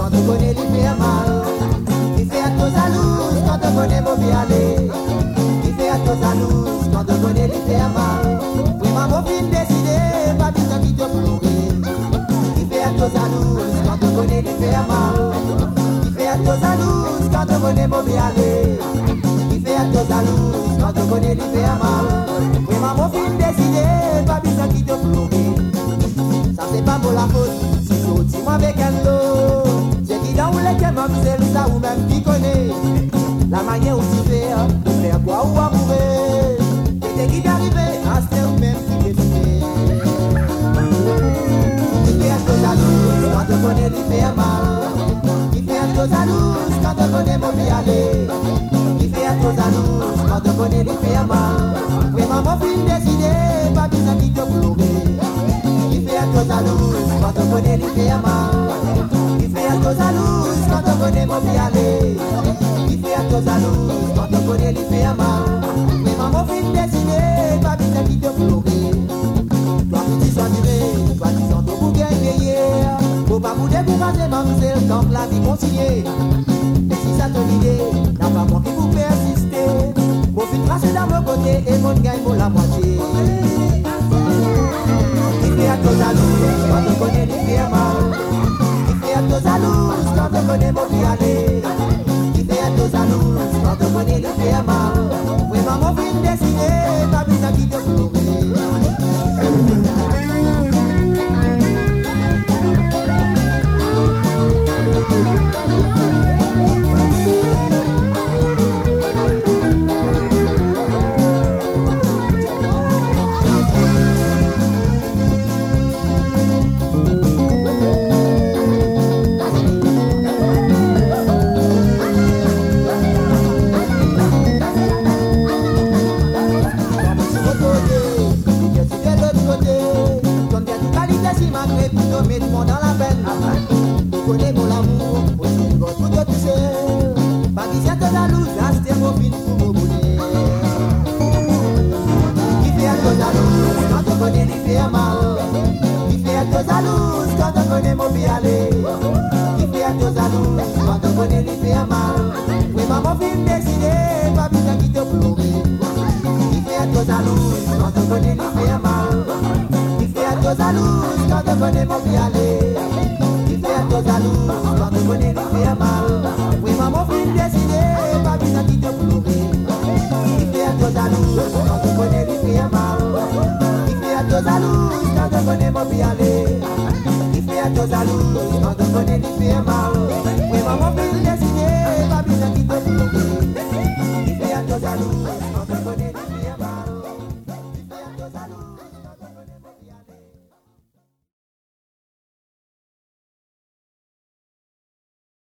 quand on connaît les fait mal. Il fait à toi jalouse quand on connaît mon bien aller. Il fait à toi jalouse quand on connaît les fait mal. Oui, maman fin décidé, pas besoin qui te pleurer. Il fait à toi jalouse quand on connaît les fait mal. Il fait à toi jalouse quand on connaît mon bien aller. Il fait à toi jalouse quand on connaît les fait mal. Oui, maman fin décidé, pas besoin qui te pleurer. Ça c'est pas pour la faute, si sorti moi avec un lot. C'est qui dans les qu'aime, c'est ça ou même qui connaît. La manière où tu fais, pour faire quoi ou amourer. Et qui d'arriver à ce ou même qui défait. Il fait un peu jalouse quand on connaît lui fait mal. Il fait un peu jalouse quand on connaît mon vie aller. Il fait un peu jalouse quand on connaît lui fait mal. Oui maman fin décidé, pas besoin qui te pleurer. Il fait un peu jalouse quand on connaît lui fait mal. Il fait un peu jalouse quand on connaît mon vie aller. Il fait un peu jalouse quand on connaît lui fait mal. Mais maman fin décidé, pas besoin qui te pleurer. Toi qui tu sois duré, toi qui sens ton bouquet veillé. Faut pas vous décourager, mademoiselle, tant que la vie continue. Et si ça te l'idée, n'a pas moi qui vous persister. Mon fils tracer dans mon côté et mon gagne pour la moitié. Il fait à toi jalouse quand on connaît les fait mal. Il fait à toi jalouse quand on connaît mon vie aller. Il fait à toi jalouse quand on connaît les fait mal. Oui maman fin décidé, pas besoin qui te pleurer. Mets-moi dans la peine. Tu connais mon amour, aussi bon pour te toucher. Pas dire que la loose, là c'était mon film pour me bouler. Il fait à toi jalouse quand on connaît les fait mal. Il fait à toi jalouse quand on connaît mon vie aller. Il fait à toi jalouse quand on connaît les fait mal. Oui maman film décidé, pas besoin qui te pleurer. Il fait à toi jalouse quand on connaît les fait mal. Il fait à toi jalouse quand on connaît mon vie aller. Il fait à toi jalouse quand on connaît les fait mal. Oui maman fin décidé, pas besoin qui te pleurer. Il fait à toi jalouse quand on connaît les fait mal. Il fait à toi jalouse quand on connaît mon vie aller. Il fait à toi jalouse quand on connaît les fait mal.